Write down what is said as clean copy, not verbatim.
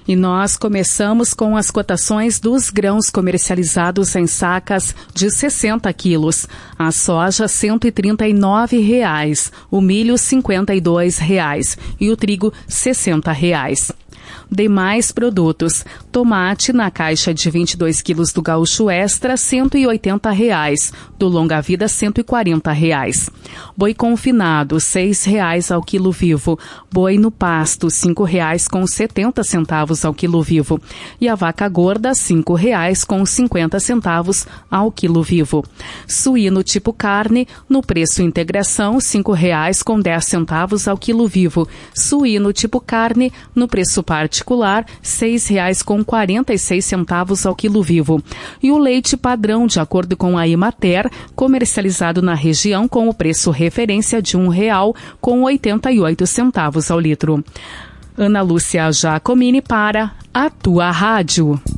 E nós começamos com as cotações dos grãos comercializados em sacas de 60 quilos. A soja, R$ 139,00, o milho, R$ 52,00 e o trigo, R$ 60,00. Demais produtos: tomate na caixa de 22 quilos do Gaúcho Extra, R$ 180,00, do Longa Vida, R$ 140,00. Boi confinado, R$ 6,00 ao quilo vivo. Boi no pasto, R$ 5,70 ao quilo vivo. E a vaca gorda, R$ 5,50 ao quilo vivo. Suíno tipo carne, no preço integração, R$ 5,10 ao quilo vivo. Suíno tipo carne, no preço particular, R$ 6,46 ao quilo vivo. E o leite padrão, de acordo com a Emater, comercializado na região com o preço referência de R$ 1,88 ao litro. Ana Lúcia Giacomini para a Tua Rádio.